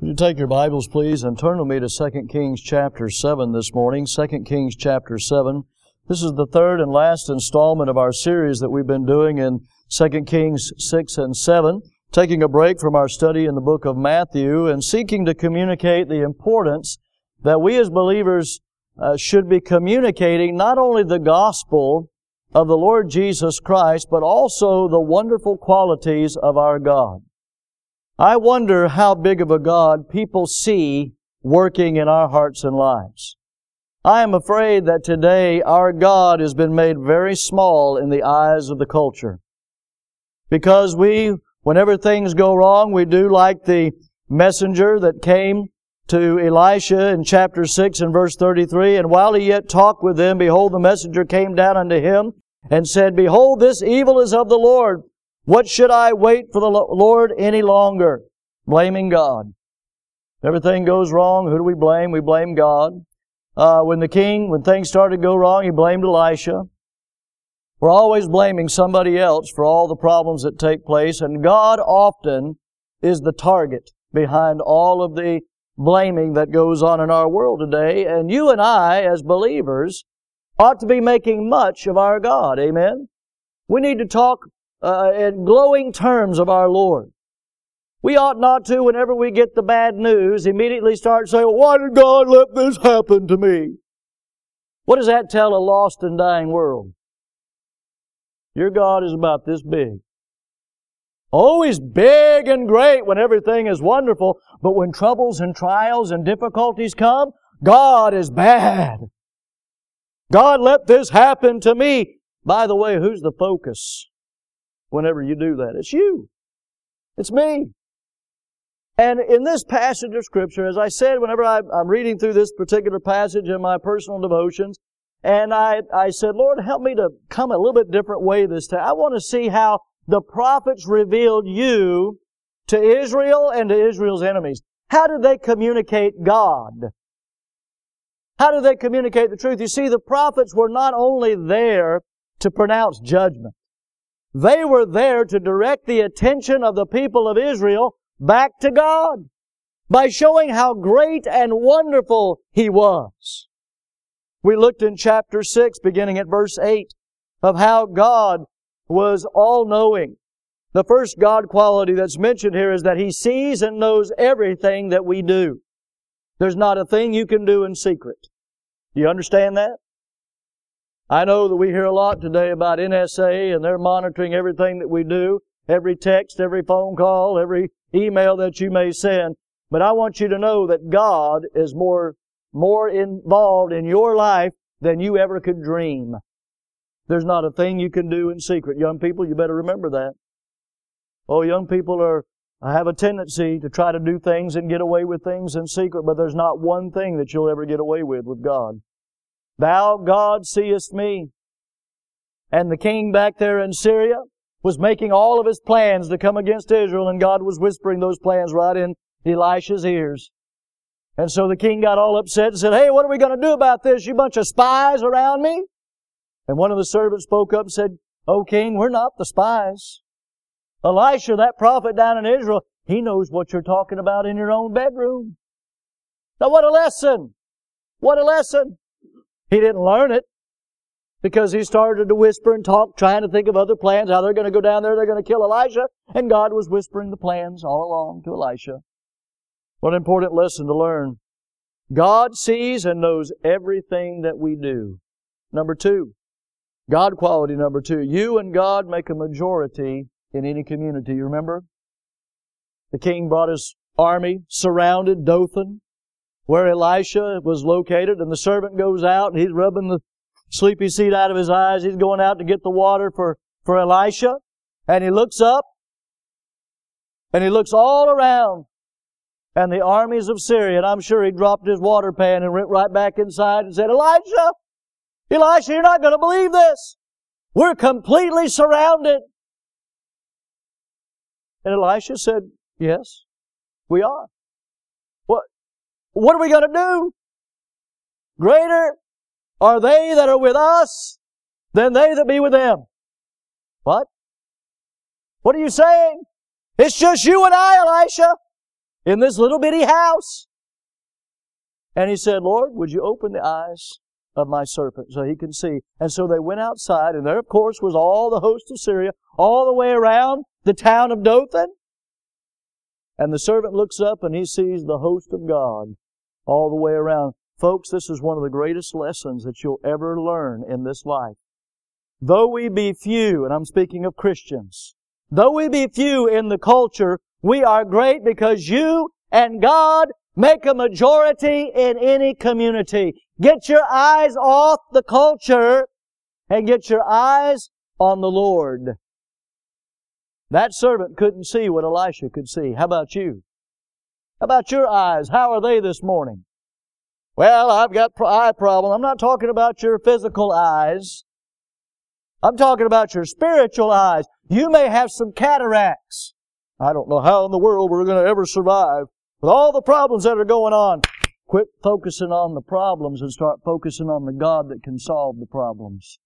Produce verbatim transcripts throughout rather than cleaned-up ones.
Would you take your Bibles, please, and turn with me to Second Kings chapter seven this morning. Second Kings chapter seven. This is the third and last installment of our series that we've been doing in Second Kings six and seven, taking a break from our study in the book of Matthew and seeking to communicate the importance that we as believers uh, should be communicating not only the gospel of the Lord Jesus Christ, but also the wonderful qualities of our God. I wonder how big of a God people see working in our hearts and lives. I am afraid that today our God has been made very small in the eyes of the culture. Because we, whenever things go wrong, we do like the messenger that came to Elisha in chapter six and verse thirty-three. And while he yet talked with them, behold, the messenger came down unto him and said, Behold, this evil is of the Lord. What should I wait for the Lord any longer? Blaming God. If everything goes wrong, who do we blame? We blame God. Uh, when the king, when things started to go wrong, he blamed Elisha. We're always blaming somebody else for all the problems that take place, and God often is the target behind all of the blaming that goes on in our world today. And you and I, as believers, ought to be making much of our God. Amen? We need to talk Uh, in glowing terms of our Lord. We ought not to, whenever we get the bad news, immediately start saying, why did God let this happen to me? What does that tell a lost and dying world? Your God is about this big. Oh, He's big and great when everything is wonderful, but when troubles and trials and difficulties come, God is bad. God let this happen to me. By the way, who's the focus? Whenever you do that, it's you. It's me. And in this passage of Scripture, as I said, whenever I, I'm reading through this particular passage in my personal devotions, and I, I said, Lord, help me to come a little bit different way this time. I want to see how the prophets revealed you to Israel and to Israel's enemies. How did they communicate God? How did they communicate the truth? You see, the prophets were not only there to pronounce judgment. They were there to direct the attention of the people of Israel back to God by showing how great and wonderful He was. We looked in chapter six, beginning at verse eight, of how God was all-knowing. The first God quality that's mentioned here is that He sees and knows everything that we do. There's not a thing you can do in secret. Do you understand that? I know that we hear a lot today about N S A and they're monitoring everything that we do, every text, every phone call, every email that you may send. But I want you to know that God is more, more involved in your life than you ever could dream. There's not a thing you can do in secret. Young people, you better remember that. Oh, young people are, have a tendency to try to do things and get away with things in secret, but there's not one thing that you'll ever get away with with God. Thou, God, seest me. And the king back there in Syria was making all of his plans to come against Israel, and God was whispering those plans right in Elisha's ears. And so the king got all upset and said, Hey, what are we going to do about this? You bunch of spies around me? And one of the servants spoke up and said, Oh, king, we're not the spies. Elisha, that prophet down in Israel, he knows what you're talking about in your own bedroom. Now what a lesson! What a lesson! He didn't learn it because he started to whisper and talk, trying to think of other plans, how they're going to go down there, they're going to kill Elisha, and God was whispering the plans all along to Elisha. What an important lesson to learn. God sees and knows everything that we do. Number two, God quality number two. You and God make a majority in any community. You remember? The king brought his army, surrounded Dothan, where Elisha was located, and the servant goes out and he's rubbing the sleepy seed out of his eyes. He's going out to get the water for, for Elisha. And he looks up and he looks all around, and the armies of Syria, and I'm sure he dropped his water pan and went right back inside and said, Elisha, Elisha, you're not going to believe this. We're completely surrounded. And Elisha said, yes, we are. What? What are we going to do? Greater are they that are with us than they that be with them. What? What are you saying? It's just you and I, Elisha. in this little bitty house. And he said, Lord, would you open the eyes of my servant so he can see? And so they went outside, and there, of course, was all the host of Syria, all the way around the town of Dothan. And the servant looks up, and he sees the host of God all the way around. Folks, this is one of the greatest lessons that you'll ever learn in this life. Though we be few, and I'm speaking of Christians, though we be few in the culture, we are great because you and God make a majority in any community. Get your eyes off the culture and get your eyes on the Lord. That servant couldn't see what Elisha could see. How about you? How about your eyes? How are they this morning? Well, I've got eye problem. I'm not talking about your physical eyes. I'm talking about your spiritual eyes. You may have some cataracts. I don't know how in the world we're going to ever survive with all the problems that are going on. Quit focusing on the problems and start focusing on the God that can solve the problems.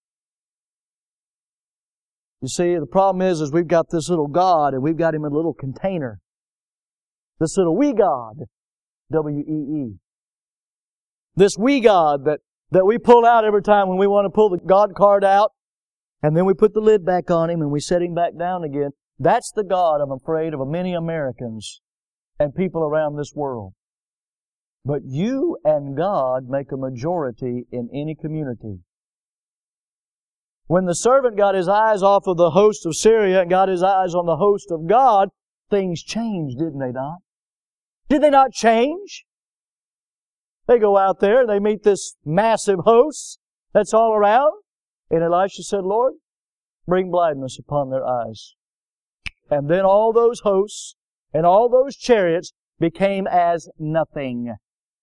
You see, the problem is, is we've got this little God and we've got Him in a little container. This little wee God. W E E. This wee God that, that we pull out every time when we want to pull the God card out. And then we put the lid back on Him and we set Him back down again. That's the God, I'm afraid, of many Americans and people around this world. But you and God make a majority in any community. When the servant got his eyes off of the host of Syria and got his eyes on the host of God, things changed, didn't they not? Did they not change? They go out there, they meet this massive host that's all around. And Elisha said, Lord, bring blindness upon their eyes. And then all those hosts and all those chariots became as nothing.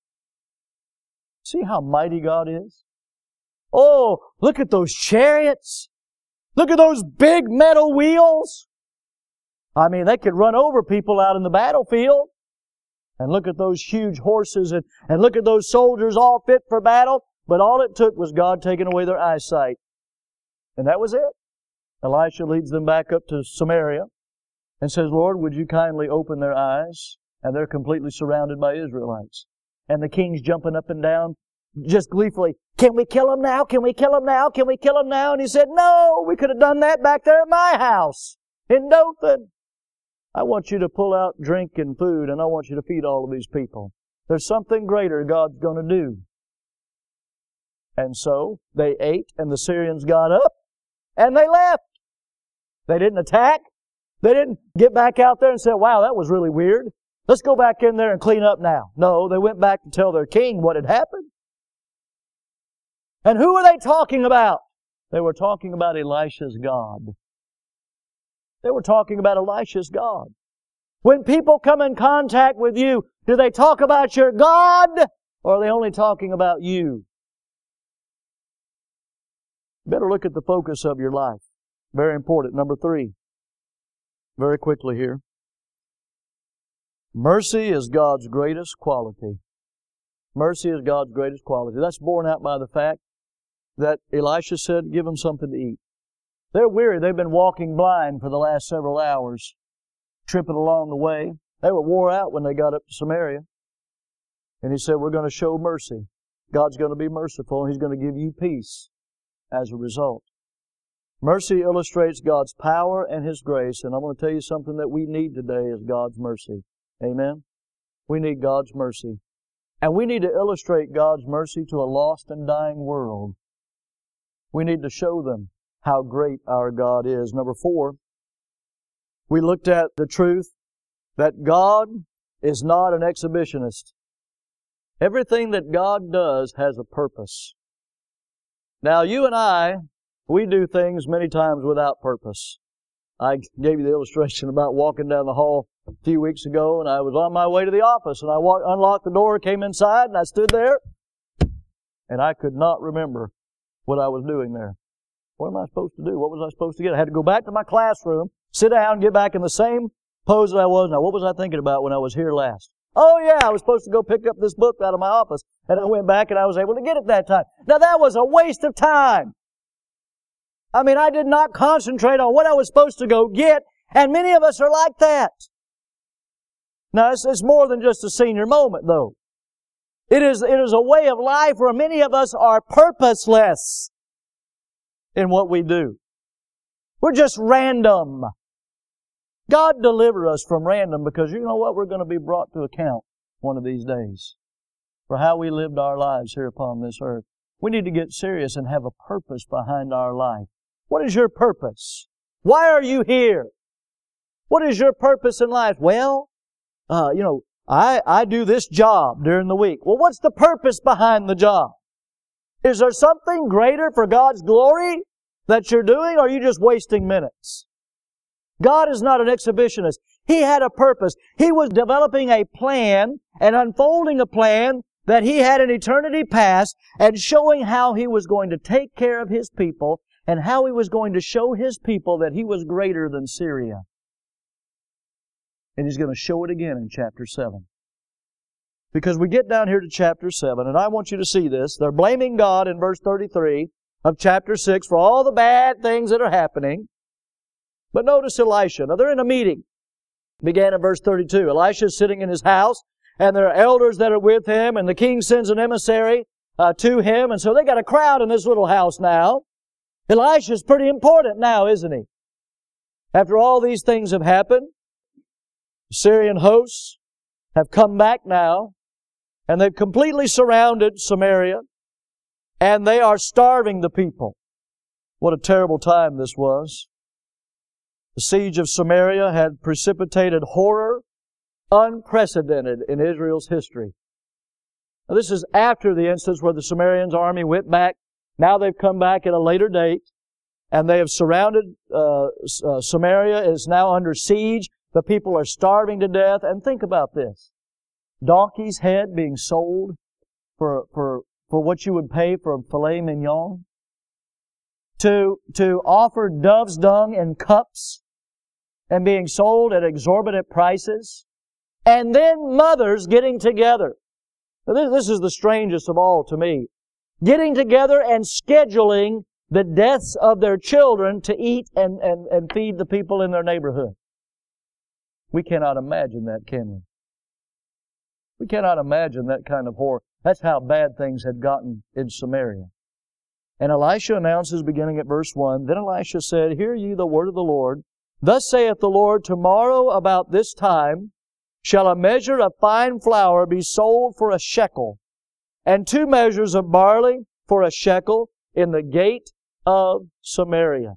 See how mighty God is? Oh, look at those chariots. Look at those big metal wheels. I mean, they could run over people out in the battlefield. And look at those huge horses and, and look at those soldiers all fit for battle. But all it took was God taking away their eyesight. And that was it. Elisha leads them back up to Samaria and says, Lord, would you kindly open their eyes? And they're completely surrounded by Israelites. And the king's jumping up and down just gleefully. Can we kill them now? Can we kill them now? Can we kill them now? And he said, no, we could have done that back there at my house in Dothan. I want you to pull out drink and food, and I want you to feed all of these people. There's something greater God's going to do. And so they ate, and the Syrians got up, and they left. They didn't attack. They didn't get back out there and say, wow, that was really weird. Let's go back in there and clean up now. No, they went back to tell their king what had happened. And who were they talking about? They were talking about Elisha's God. They were talking about Elisha's God. When people come in contact with you, do they talk about your God, or are they only talking about you? Better look at the focus of your life. Very important. Number three. Very quickly here. Mercy is God's greatest quality. Mercy is God's greatest quality. That's borne out by the fact that Elisha said, give them something to eat. They're weary. They've been walking blind for the last several hours, tripping along the way. They were wore out when they got up to Samaria. And he said, we're going to show mercy. God's going to be merciful, and He's going to give you peace as a result. Mercy illustrates God's power and His grace, and I'm going to tell you something that we need today is God's mercy. Amen? We need God's mercy. And we need to illustrate God's mercy to a lost and dying world. We need to show them how great our God is. Number four, we looked at the truth that God is not an exhibitionist. Everything that God does has a purpose. Now, you and I, we do things many times without purpose. I gave you the illustration about walking down the hall a few weeks ago, and I was on my way to the office, and I walked, unlocked the door, came inside, and I stood there, and I could not remember what I was doing there. What am I supposed to do? What was I supposed to get? I had to go back to my classroom, sit down, and get back in the same pose that I was. Now, what was I thinking about when I was here last? Oh, yeah, I was supposed to go pick up this book out of my office, and I went back, and I was able to get it that time. Now, that was a waste of time. I mean, I did not concentrate on what I was supposed to go get, and many of us are like that. Now, it's, it's more than just a senior moment, though. It is, it is a way of life where many of us are purposeless in what we do. We're just random. God deliver us from random, because you know what? We're going to be brought to account one of these days for how we lived our lives here upon this earth. We need to get serious and have a purpose behind our life. What is your purpose? Why are you here? What is your purpose in life? Well, uh, you know, I, I do this job during the week. Well, what's the purpose behind the job? Is there something greater for God's glory that you're doing, or are you just wasting minutes? God is not an exhibitionist. He had a purpose. He was developing a plan and unfolding a plan that He had in eternity past, and showing how He was going to take care of His people and how He was going to show His people that He was greater than Syria. And He's going to show it again in chapter seven. Because we get down here to chapter seven, and I want you to see this. They're blaming God in verse thirty-three of chapter six for all the bad things that are happening. But notice Elisha. Now they're in a meeting. Began in verse thirty-two. Elisha's sitting in his house, and there are elders that are with him, and the king sends an emissary uh, to him, and so they got a crowd in this little house now. Elisha's pretty important now, isn't he? After all these things have happened, the Syrian hosts have come back now, and they've completely surrounded Samaria, and they are starving the people. What a terrible time this was. The siege of Samaria had precipitated horror unprecedented in Israel's history. Now, this is after the instance where the Samaritan army went back. Now they've come back at a later date, and they have surrounded uh, uh, Samaria. Is now under siege. The people are starving to death. And think about this. Donkey's head being sold for, for, for what you would pay for a filet mignon. To, to offer dove's dung in cups and being sold at exorbitant prices. And then mothers getting together. Now this, this is the strangest of all to me. Getting together and scheduling the deaths of their children to eat and, and, and feed the people in their neighborhood. We cannot imagine that, can we? We cannot imagine that kind of horror. That's how bad things had gotten in Samaria. And Elisha announces, beginning at verse one, Then Elisha said, Hear ye the word of the Lord. Thus saith the Lord, Tomorrow about this time shall a measure of fine flour be sold for a shekel, and two measures of barley for a shekel in the gate of Samaria.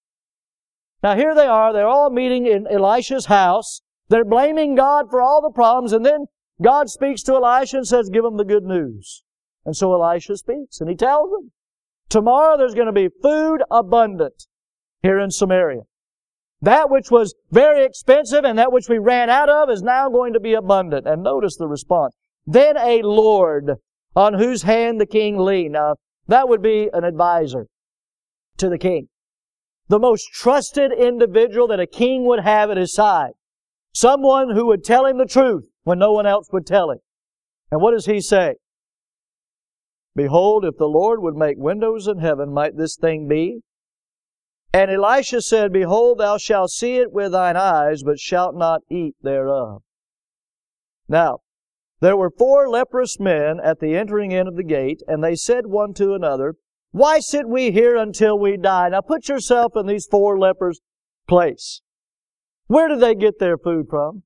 Now here they are, they're all meeting in Elisha's house. They're blaming God for all the problems, and then God speaks to Elisha and says, give them the good news. And so Elisha speaks, and he tells them, tomorrow there's going to be food abundant here in Samaria. That which was very expensive and that which we ran out of is now going to be abundant. And notice the response. Then a lord on whose hand the king leaned. Now, that would be an advisor to the king. The most trusted individual that a king would have at his side. Someone who would tell him the truth when no one else would tell him. And what does he say? Behold, if the Lord would make windows in heaven, might this thing be? And Elisha said, Behold, thou shalt see it with thine eyes, but shalt not eat thereof. Now, there were four leprous men at the entering in of the gate, and they said one to another, Why sit we here until we die? Now put yourself in these four lepers' place. Where did they get their food from?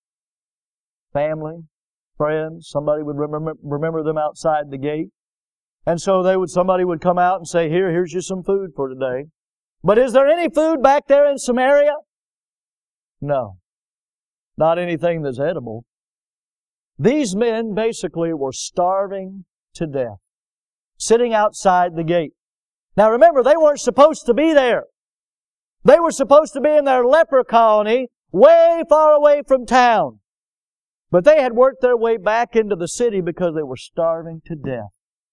Family, friends, somebody would remember, remember them outside the gate. And so they would, somebody would come out and say, Here, here's you some food for today. But is there any food back there in Samaria? No. Not anything that's edible. These men basically were starving to death, sitting outside the gate. Now remember, they weren't supposed to be there. They were supposed to be in their leper colony, way far away from town. But they had worked their way back into the city because they were starving to death.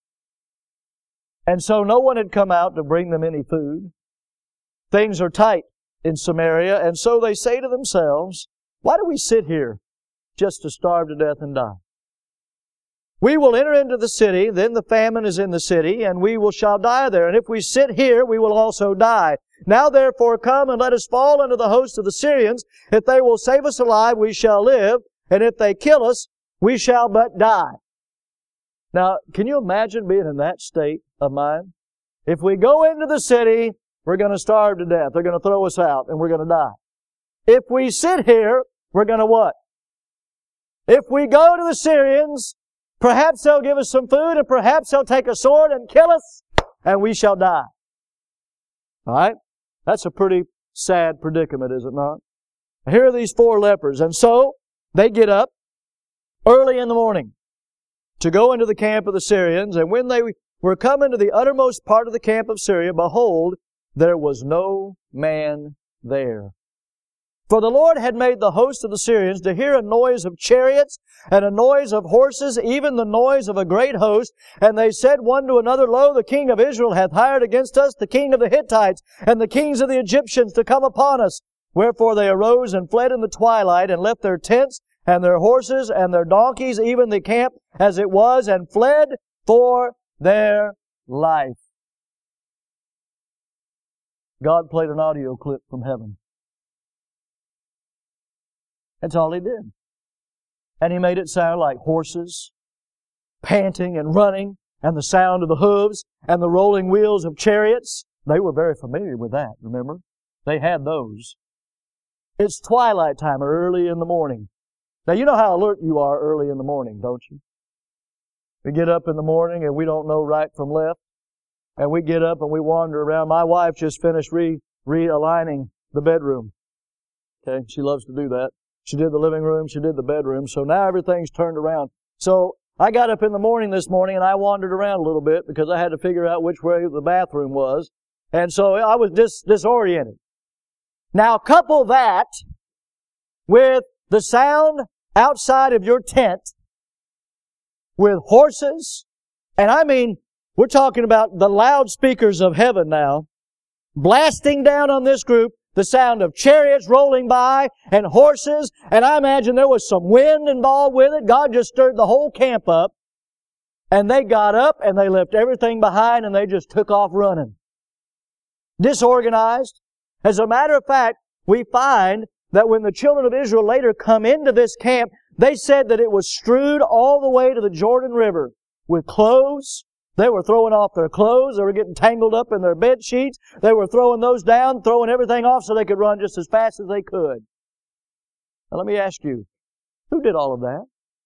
And so no one had come out to bring them any food. Things are tight in Samaria, and so they say to themselves, Why do we sit here just to starve to death and die? We will enter into the city, then the famine is in the city, and we will shall die there. And if we sit here, we will also die. Now therefore come and let us fall under the host of the Syrians. If they will save us alive, we shall live. and if they kill us, we shall but die. Now, can you imagine being in that state of mind? If we go into the city, we're going to starve to death. They're going to throw us out, and we're going to die. If we sit here, we're going to what? If we go to the Syrians, perhaps they'll give us some food, and perhaps they'll take a sword and kill us, and we shall die. All right? That's a pretty sad predicament, is it not? Here are these four lepers. And so, they get up early in the morning to go into the camp of the Syrians. And when they were coming to the uttermost part of the camp of Syria, behold, there was no man there. For the Lord had made the host of the Syrians to hear a noise of chariots and a noise of horses, even the noise of a great host. And they said one to another, Lo, the king of Israel hath hired against us the king of the Hittites and the kings of the Egyptians to come upon us. Wherefore they arose and fled in the twilight and left their tents and their horses and their donkeys, even the camp as it was, and fled for their life. God played an audio clip from heaven. That's all He did. And He made it sound like horses panting and running, and the sound of the hooves and the rolling wheels of chariots. They were very familiar with that, remember? They had those. It's twilight time, or early in the morning. Now, you know how alert you are early in the morning, don't you? We get up in the morning and we don't know right from left. And we get up and we wander around. My wife just finished re realigning the bedroom. Okay, she loves to do that. She did the living room, she did the bedroom, so now everything's turned around. So I got up in the morning this morning and I wandered around a little bit because I had to figure out which way the bathroom was. And so I was dis disoriented. Now couple that with the sound outside of your tent with horses, and I mean, we're talking about the loudspeakers of heaven now, blasting down on this group, the sound of chariots rolling by and horses, and I imagine there was some wind involved with it. God just stirred the whole camp up, and they got up and they left everything behind and they just took off running. Disorganized. As a matter of fact, we find that when the children of Israel later come into this camp, they said that it was strewed all the way to the Jordan River with clothes. They were throwing off their clothes. They were getting tangled up in their bed sheets. They were throwing those down, throwing everything off so they could run just as fast as they could. Now let me ask you, who did all of that?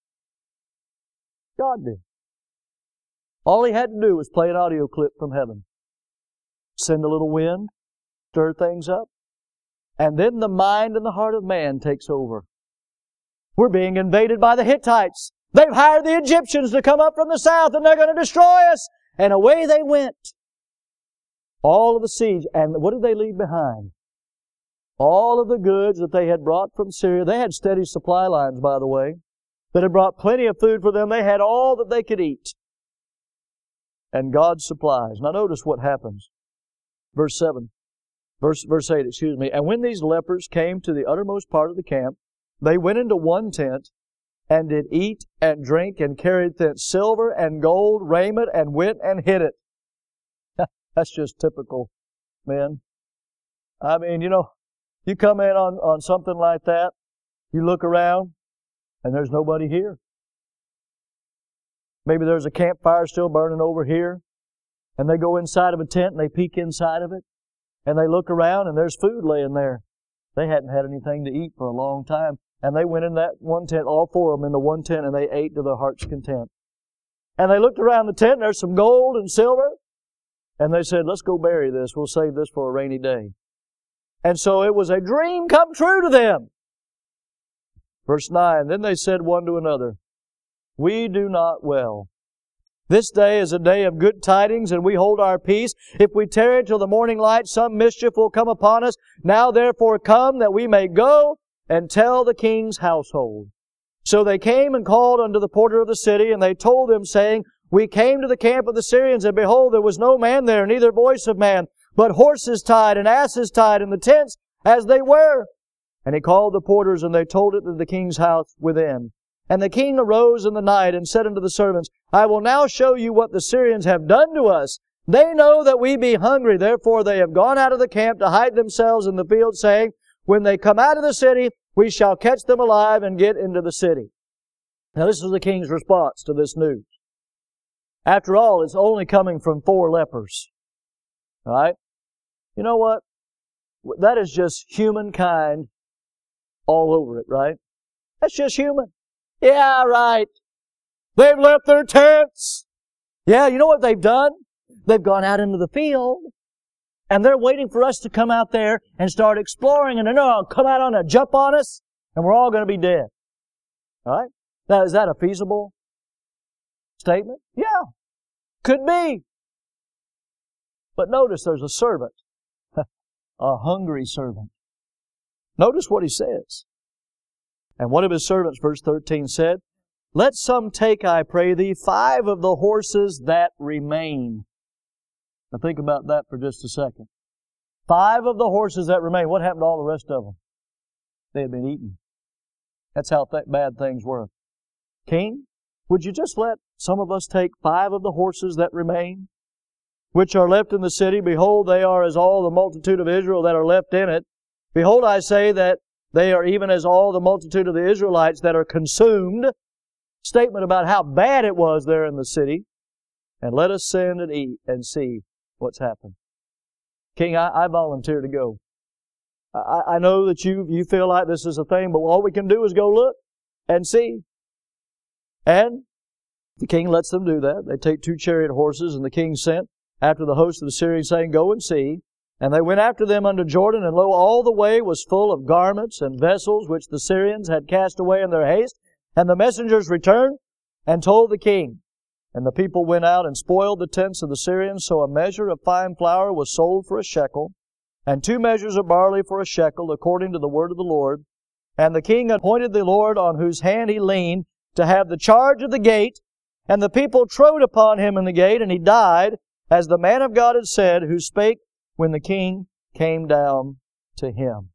God did. All He had to do was play an audio clip from heaven. Send a little wind, stir things up, and then the mind and the heart of man takes over. We're being invaded by the Hittites. They've hired the Egyptians to come up from the south and they're going to destroy us. And away they went. All of the siege. And what did they leave behind? All of the goods that they had brought from Syria. They had steady supply lines, by the way, that had brought plenty of food for them. They had all that they could eat. And God supplies. Now notice what happens. Verse seven. Verse, verse eight, excuse me. And when these lepers came to the uttermost part of the camp, they went into one tent, and did eat and drink, and carried thence silver and gold, raiment, and went and hid it. That's just typical men. I mean, you know, you come in on, on something like that, you look around, and there's nobody here. Maybe there's a campfire still burning over here, and they go inside of a tent and they peek inside of it, and they look around and there's food laying there. They hadn't had anything to eat for a long time. And they went in that one tent, all four of them into one tent, and they ate to their heart's content. And they looked around the tent, and there's some gold and silver. And they said, let's go bury this. We'll save this for a rainy day. And so it was a dream come true to them. Verse nine, then they said one to another, we do not well. This day is a day of good tidings, and we hold our peace. If we tarry till the morning light, some mischief will come upon us. Now therefore come, that we may go and tell the king's household. So they came and called unto the porter of the city, and they told them, saying, we came to the camp of the Syrians, and behold, there was no man there, neither voice of man, but horses tied and asses tied in the tents as they were. And he called the porters, and they told it to the king's house within. And the king arose in the night, and said unto the servants, I will now show you what the Syrians have done to us. They know that we be hungry, therefore they have gone out of the camp to hide themselves in the field, saying, when they come out of the city, we shall catch them alive and get into the city. Now this is the king's response to this news. After all, it's only coming from four lepers. All right? You know what? That is just humankind all over it, right? That's just human. Yeah, right. They've left their tents. Yeah, you know what they've done? They've gone out into the field, and they're waiting for us to come out there and start exploring, and they're going to come out on a jump on us, and we're all going to be dead. All right? Now, is that a feasible statement? Yeah. Could be. But notice there's a servant. A hungry servant. Notice what he says. And one of his servants, verse thirteen, said, "Let some take, I pray thee, five of the horses that remain." Now think about that for just a second. Five of the horses that remain. What happened to all the rest of them? They had been eaten. That's how th- bad things were. King, would you just let some of us take five of the horses that remain, which are left in the city? Behold, they are as all the multitude of Israel that are left in it. Behold, I say that they are even as all the multitude of the Israelites that are consumed. Statement about how bad it was there in the city. And let us send and eat and see what's happened. King, I, I volunteer to go. I, I know that you, you feel like this is a thing, but all we can do is go look and see. And the king lets them do that. They take two chariot horses, and the king sent after the host of the Syrians, saying, "Go and see." And they went after them unto Jordan, and lo, all the way was full of garments and vessels which the Syrians had cast away in their haste. And the messengers returned and told the king. And the people went out and spoiled the tents of the Syrians. So a measure of fine flour was sold for a shekel, and two measures of barley for a shekel, according to the word of the Lord. And the king appointed the Lord, on whose hand he leaned, to have the charge of the gate. And the people trode upon him in the gate, and he died, as the man of God had said, who spake when the king came down to him.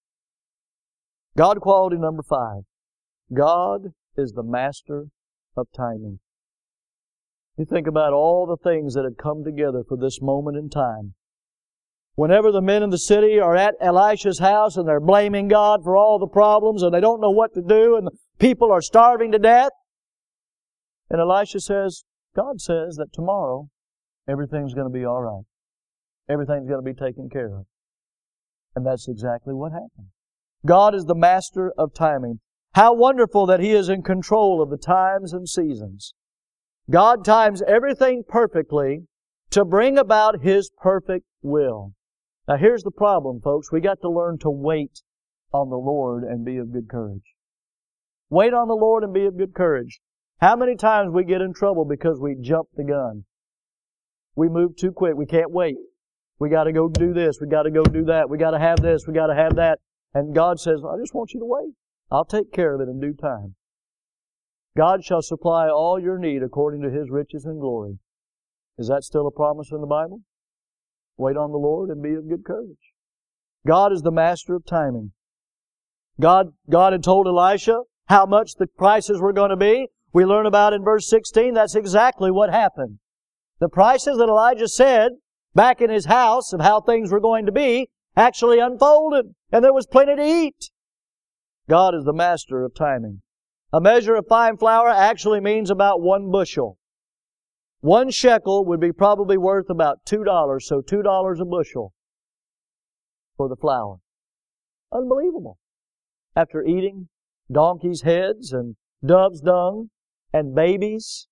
God quality number five. God is the master of timing. You think about all the things that had come together for this moment in time. Whenever the men in the city are at Elisha's house and they're blaming God for all the problems and they don't know what to do and the people are starving to death, and Elisha says, God says that tomorrow everything's going to be all right. Everything's going to be taken care of. And that's exactly what happened. God is the master of timing. How wonderful that He is in control of the times and seasons. God times everything perfectly to bring about His perfect will. Now here's the problem, folks. We got to learn to wait on the Lord and be of good courage. Wait on the Lord and be of good courage. How many times we get in trouble because we jump the gun? We move too quick. We can't wait. We got to go do this. We got to go do that. We got to have this. We got to have that. And God says, I just want you to wait. I'll take care of it in due time. God shall supply all your need according to His riches and glory. Is that still a promise in the Bible? Wait on the Lord and be of good courage. God is the master of timing. God, God had told Elisha how much the prices were going to be. We learn about in verse sixteen, that's exactly what happened. The prices that Elijah said back in his house of how things were going to be actually unfolded, and there was plenty to eat. God is the master of timing. A measure of fine flour actually means about one bushel. One shekel would be probably worth about two dollars, so two dollars a bushel for the flour. Unbelievable. After eating donkeys' heads and doves' dung and babies,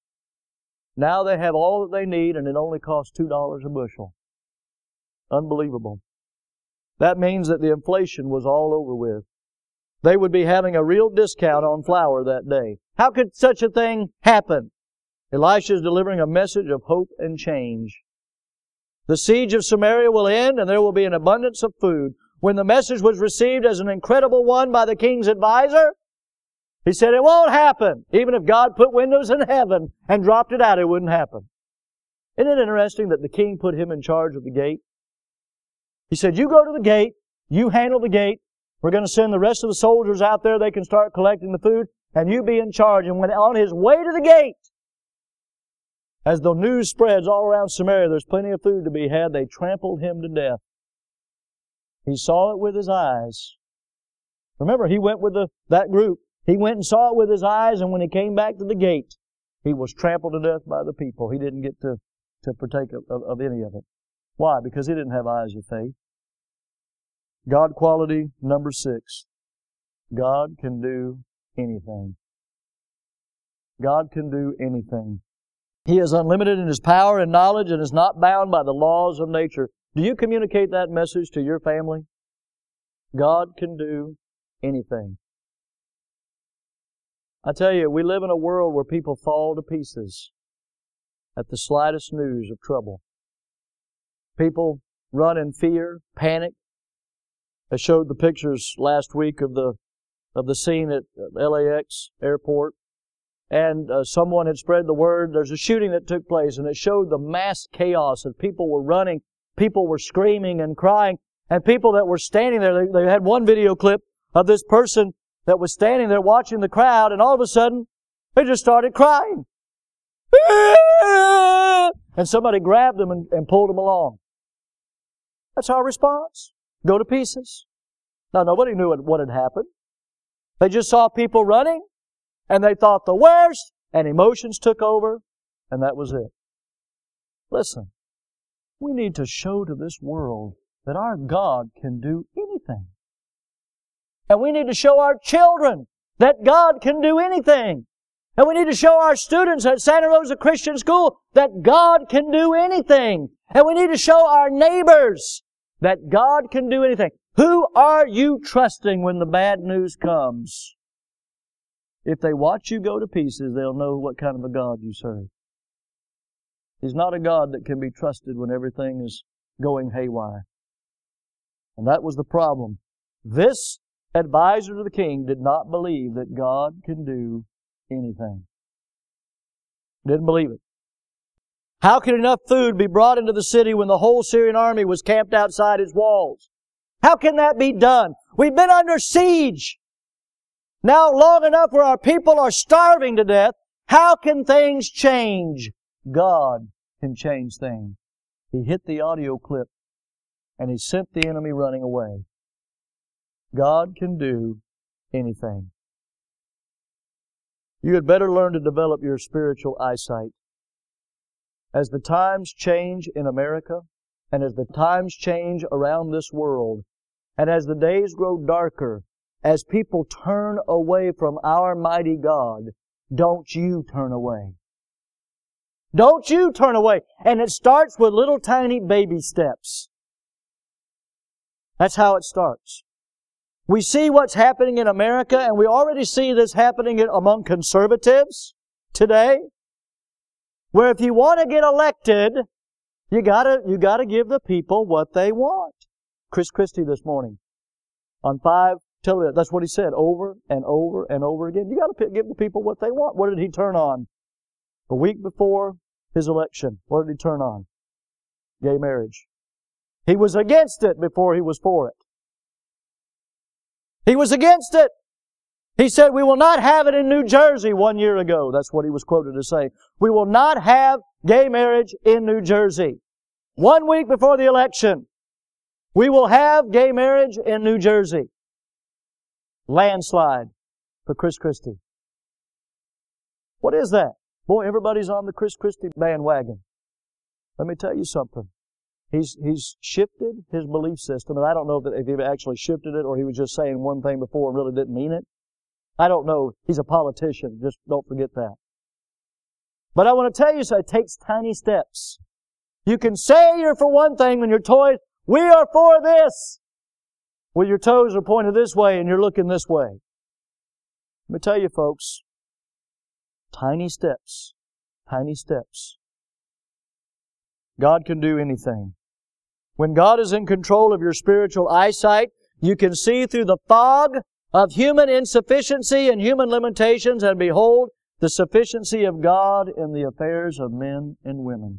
now they have all that they need and it only costs two dollars a bushel. Unbelievable. That means that the inflation was all over with. They would be having a real discount on flour that day. How could such a thing happen? Elisha is delivering a message of hope and change. The siege of Samaria will end and there will be an abundance of food. When the message was received as an incredible one by the king's advisor, he said it won't happen. Even if God put windows in heaven and dropped it out, it wouldn't happen. Isn't it interesting that the king put him in charge of the gate? He said, you go to the gate, you handle the gate, we're going to send the rest of the soldiers out there, they can start collecting the food, and you be in charge. And when on his way to the gate, as the news spreads all around Samaria, there's plenty of food to be had, they trampled him to death. He saw it with his eyes. Remember, he went with the, that group. He went and saw it with his eyes, and when he came back to the gate, he was trampled to death by the people. He didn't get to, to partake of, of, of any of it. Why? Because he didn't have eyes of faith. God quality number six. God can do anything. God can do anything. He is unlimited in His power and knowledge and is not bound by the laws of nature. Do you communicate that message to your family? God can do anything. I tell you, we live in a world where people fall to pieces at the slightest news of trouble. People run in fear, panic. I showed the pictures last week of the of the scene at L A X airport. And uh, someone had spread the word. There's a shooting that took place, and it showed the mass chaos, and people were running, people were screaming and crying, and people that were standing there, they, they had one video clip of this person that was standing there watching the crowd, and all of a sudden, they just started crying. And somebody grabbed them and, and pulled them along. That's our response. Go to pieces. Now, nobody knew what, what had happened. They just saw people running, and they thought the worst, and emotions took over, and that was it. Listen, we need to show to this world that our God can do anything. And we need to show our children that God can do anything. And we need to show our students at Santa Rosa Christian School that God can do anything. And we need to show our neighbors that God can do anything. Who are you trusting when the bad news comes? If they watch you go to pieces, they'll know what kind of a God you serve. He's not a God that can be trusted when everything is going haywire. And that was the problem. This advisor to the king did not believe that God can do anything. Didn't believe it. How could enough food be brought into the city when the whole Syrian army was camped outside its walls? How can that be done? We've been under siege now long enough where our people are starving to death. How can things change? God can change things. He hit the audio clip and He sent the enemy running away. God can do anything. You had better learn to develop your spiritual eyesight. As the times change in America, and as the times change around this world, and as the days grow darker, as people turn away from our mighty God, don't you turn away. Don't you turn away. And it starts with little tiny baby steps. That's how it starts. We see what's happening in America, and we already see this happening among conservatives today, where if you want to get elected, you gotta, you gotta give the people what they want. Chris Christie this morning on five television, that's what he said over and over and over again. You gotta give the people what they want. What did he turn on? A week before his election, what did he turn on? Gay marriage. He was against it before he was for it. He was against it. He said, we will not have it in New Jersey one year ago. That's what he was quoted as saying. We will not have gay marriage in New Jersey. One week before the election, we will have gay marriage in New Jersey. Landslide for Chris Christie. What is that? Boy, everybody's on the Chris Christie bandwagon. Let me tell you something. He's he's shifted his belief system, and I don't know if he actually shifted it or he was just saying one thing before and really didn't mean it. I don't know. He's a politician. Just don't forget that. But I want to tell you, so it takes tiny steps. You can say you're for one thing when you're told, we are for this, when your toes are pointed this way and you're looking this way. Let me tell you, folks, tiny steps, tiny steps. God can do anything. When God is in control of your spiritual eyesight, you can see through the fog of human insufficiency and human limitations and behold the sufficiency of God in the affairs of men and women.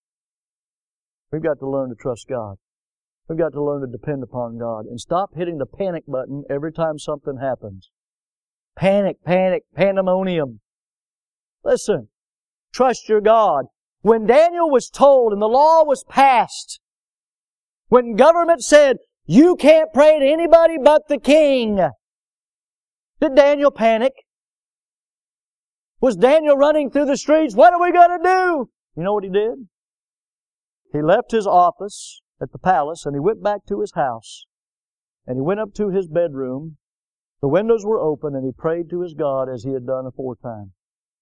We've got to learn to trust God. We've got to learn to depend upon God and stop hitting the panic button every time something happens. Panic, panic, pandemonium. Listen, trust your God. When Daniel was told and the law was passed, when government said, you can't pray to anybody but the king, Did Daniel panic? Was Daniel running through the streets? What are we going to do? You know what he did? He left his office at the palace and he went back to his house. And he went up to his bedroom. The windows were open and he prayed to his God as he had done aforetime.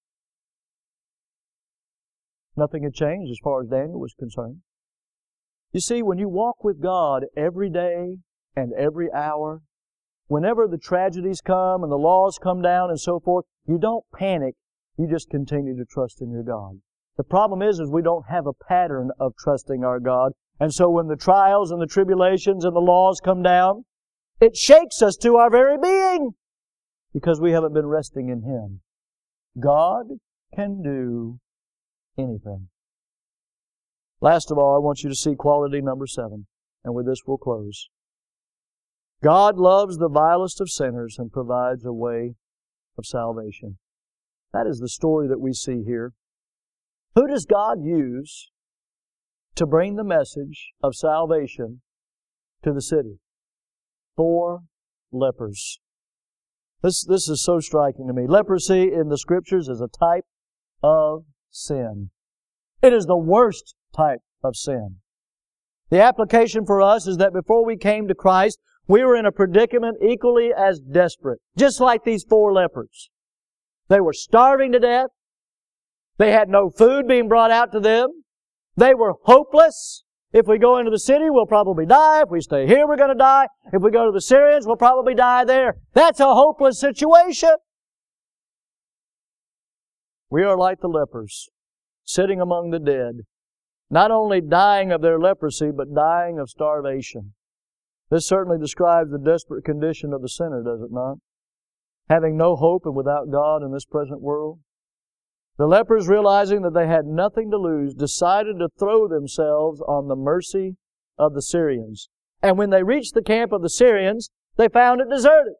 Nothing had changed as far as Daniel was concerned. You see, when you walk with God every day and every hour, whenever the tragedies come and the laws come down and so forth, you don't panic. You just continue to trust in your God. The problem is, is we don't have a pattern of trusting our God. And so when the trials and the tribulations and the laws come down, it shakes us to our very being because we haven't been resting in Him. God can do anything. Last of all, I want you to see quality number seven. And with this we'll close. God loves the vilest of sinners and provides a way of salvation. That is the story that we see here. Who does God use to bring the message of salvation to the city? Four lepers. This, this is so striking to me. Leprosy in the Scriptures is a type of sin. It is the worst type of sin. The application for us is that before we came to Christ, we were in a predicament equally as desperate, just like these four lepers. They were starving to death. They had no food being brought out to them. They were hopeless. If we go into the city, we'll probably die. If we stay here, we're going to die. If we go to the Syrians, we'll probably die there. That's a hopeless situation. We are like the lepers, sitting among the dead, not only dying of their leprosy, but dying of starvation. This certainly describes the desperate condition of the sinner, does it not? Having no hope and without God in this present world. The lepers, realizing that they had nothing to lose, decided to throw themselves on the mercy of the Syrians. And when they reached the camp of the Syrians, they found it deserted.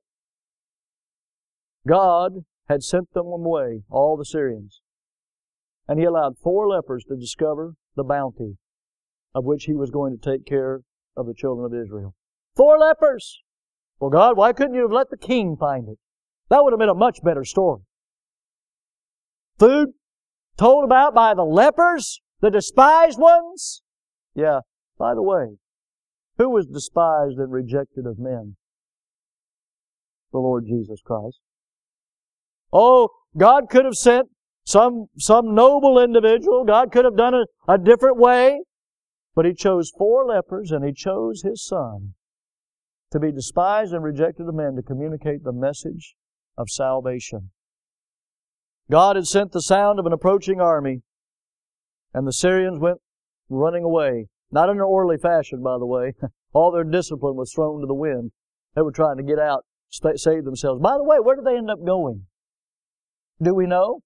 God had sent them away, all the Syrians. And He allowed four lepers to discover the bounty of which He was going to take care of the children of Israel. Four lepers! Well, God, why couldn't you have let the king find it? That would have been a much better story. Food told about by the lepers, the despised ones. Yeah, by the way, who was despised and rejected of men? The Lord Jesus Christ. Oh, God could have sent some, some noble individual. God could have done it a different way. But He chose four lepers and He chose His Son to be despised and rejected of men to communicate the message of salvation. God had sent the sound of an approaching army, and the Syrians went running away. Not in an orderly fashion, by the way. All their discipline was thrown to the wind. They were trying to get out, save themselves. By the way, where did they end up going? Do we know?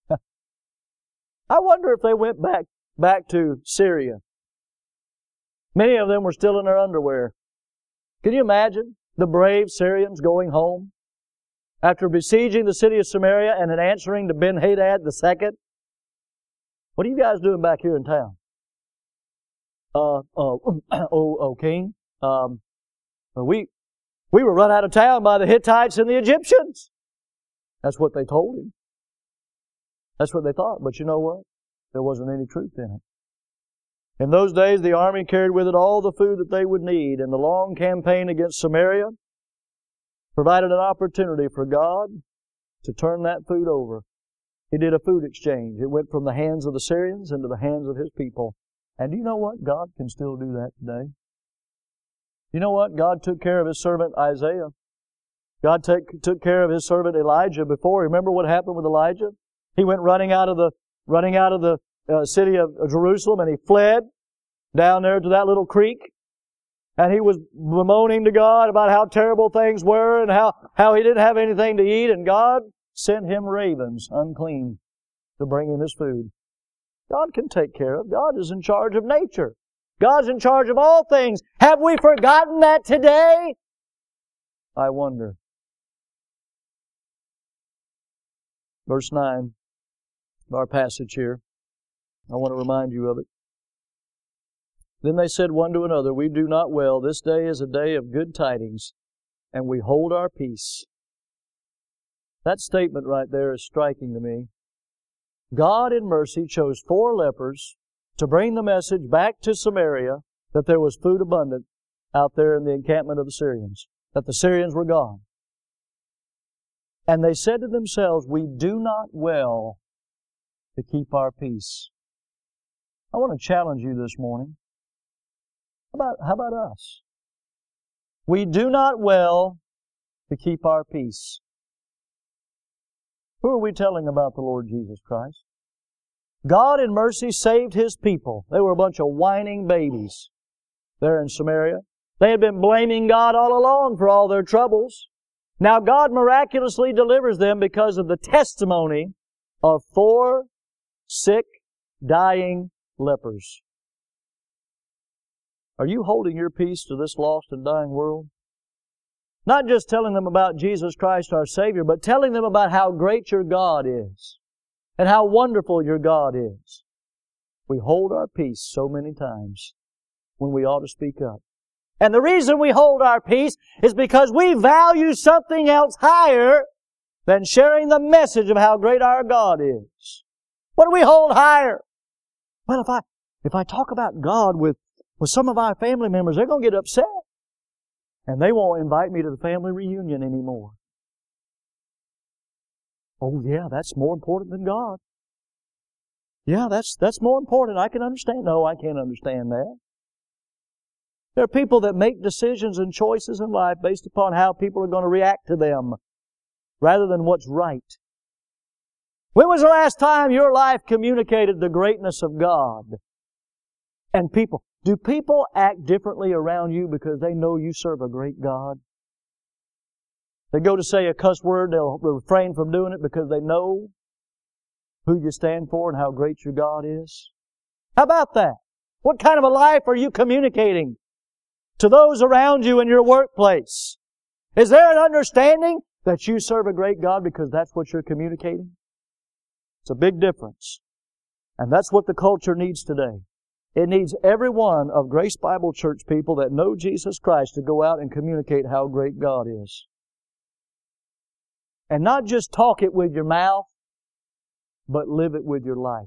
I wonder if they went back, back to Syria. Many of them were still in their underwear. Can you imagine the brave Syrians going home? After besieging the city of Samaria and in answering to Ben-Hadad the second, what are you guys doing back here in town? Uh, uh, oh, oh, king, um, we, we were run out of town by the Hittites and the Egyptians. That's what they told him. That's what they thought. But you know what? There wasn't any truth in it. In those days, the army carried with it all the food that they would need, and the long campaign against Samaria provided an opportunity for God to turn that food over. He did a food exchange. It went from the hands of the Syrians into the hands of His people. And do you know what? God can still do that today. You know what? God took care of His servant Isaiah. God take, took care of His servant Elijah before. Remember what happened with Elijah? He went running out of the running out of the uh, city of Jerusalem, and he fled down there to that little creek. And he was bemoaning to God about how terrible things were and how, how he didn't have anything to eat. And God sent him ravens, unclean, to bring him his food. God can take care of. God is in charge of nature. God's in charge of all things. Have we forgotten that today? I wonder. Verse nine of our passage here. I want to remind you of it. Then they said one to another, "We do not well. This day is a day of good tidings, and we hold our peace." That statement right there is striking to me. God in mercy chose four lepers to bring the message back to Samaria that there was food abundant out there in the encampment of the Syrians, that the Syrians were gone. And they said to themselves, we do not well to keep our peace. I want to challenge you this morning. How about, how about us? We do not well to keep our peace. Who are we telling about the Lord Jesus Christ? God in mercy saved His people. They were a bunch of whining babies there in Samaria. They had been blaming God all along for all their troubles. Now God miraculously delivers them because of the testimony of four sick, dying lepers. Are you holding your peace to this lost and dying world? Not just telling them about Jesus Christ our Savior, but telling them about how great your God is and how wonderful your God is. We hold our peace so many times when we ought to speak up. And the reason we hold our peace is because we value something else higher than sharing the message of how great our God is. What do we hold higher? Well, if I if I talk about God with, with some of our family members, they're going to get upset. And they won't invite me to the family reunion anymore. Oh yeah, that's more important than God. Yeah, that's that's more important. I can understand. No, I can't understand that. There are people that make decisions and choices in life based upon how people are going to react to them rather than what's right. When was the last time your life communicated the greatness of God? And people, do people act differently around you because they know you serve a great God? They go to say a cuss word, they'll refrain from doing it because they know who you stand for and how great your God is. How about that? What kind of a life are you communicating to those around you in your workplace? Is there an understanding that you serve a great God because that's what you're communicating? It's a big difference. And that's what the culture needs today. It needs every one of Grace Bible Church people that know Jesus Christ to go out and communicate how great God is. And not just talk it with your mouth, but live it with your life.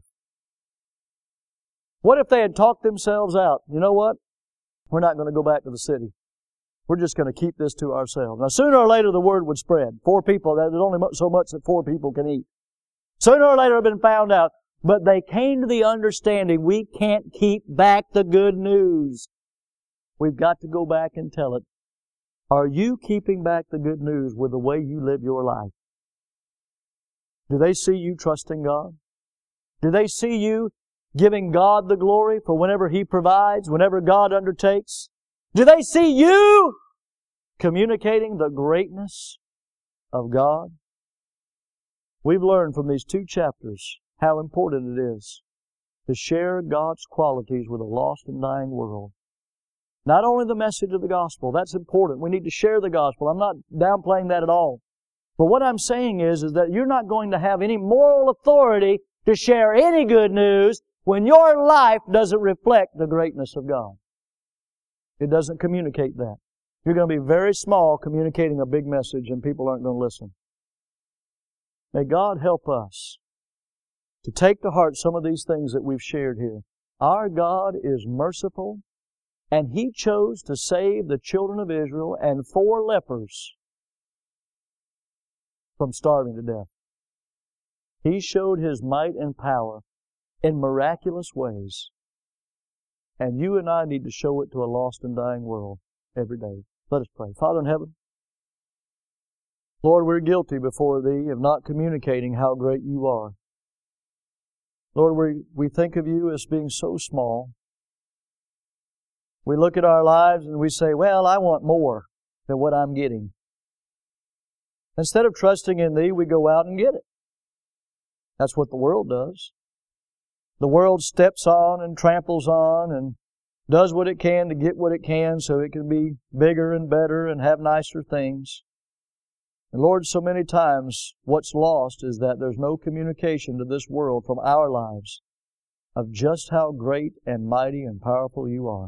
What if they had talked themselves out? You know what? We're not going to go back to the city. We're just going to keep this to ourselves. Now, sooner or later, the word would spread. Four people, there's only so much that four people can eat. Sooner or later, it would have been found out. But they came to the understanding we can't keep back the good news. We've got to go back and tell it. Are you keeping back the good news with the way you live your life? Do they see you trusting God? Do they see you giving God the glory for whenever He provides, whenever God undertakes? Do they see you communicating the greatness of God? We've learned from these two chapters how important it is to share God's qualities with a lost and dying world. Not only the message of the gospel, that's important. We need to share the gospel. I'm not downplaying that at all. But what I'm saying is, is that you're not going to have any moral authority to share any good news when your life doesn't reflect the greatness of God. It doesn't communicate that. You're going to be very small communicating a big message and people aren't going to listen. May God help us to take to heart some of these things that we've shared here. Our God is merciful, and He chose to save the children of Israel and four lepers from starving to death. He showed His might and power in miraculous ways. And you and I need to show it to a lost and dying world every day. Let us pray. Father in heaven, Lord, we're guilty before Thee of not communicating how great You are. Lord, we, we think of You as being so small. We look at our lives and we say, well, I want more than what I'm getting. Instead of trusting in Thee, we go out and get it. That's what the world does. The world steps on and tramples on and does what it can to get what it can so it can be bigger and better and have nicer things. And Lord, so many times what's lost is that there's no communication to this world from our lives of just how great and mighty and powerful You are.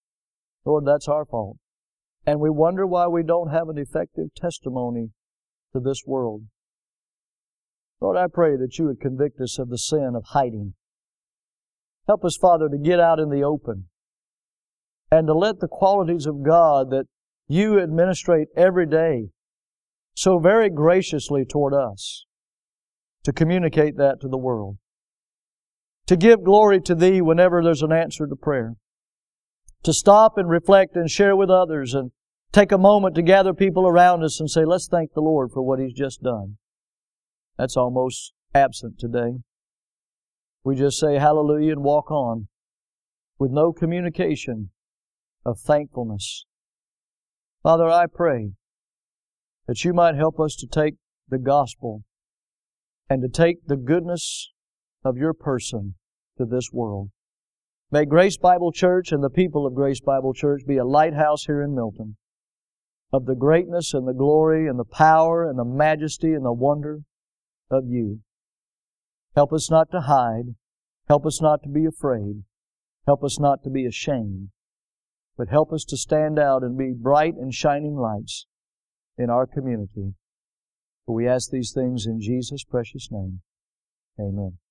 Lord, that's our fault. And we wonder why we don't have an effective testimony to this world. Lord, I pray that You would convict us of the sin of hiding. Help us, Father, to get out in the open and to let the qualities of God that You administrate every day so very graciously toward us, to communicate that to the world. To give glory to Thee whenever there's an answer to prayer. To stop and reflect and share with others and take a moment to gather people around us and say, let's thank the Lord for what He's just done. That's almost absent today. We just say hallelujah and walk on with no communication of thankfulness. Father, I pray that You might help us to take the gospel and to take the goodness of Your person to this world. May Grace Bible Church and the people of Grace Bible Church be a lighthouse here in Milton of the greatness and the glory and the power and the majesty and the wonder of You. Help us not to hide. Help us not to be afraid. Help us not to be ashamed. But help us to stand out and be bright and shining lights in our community. For we ask these things in Jesus' precious name. Amen.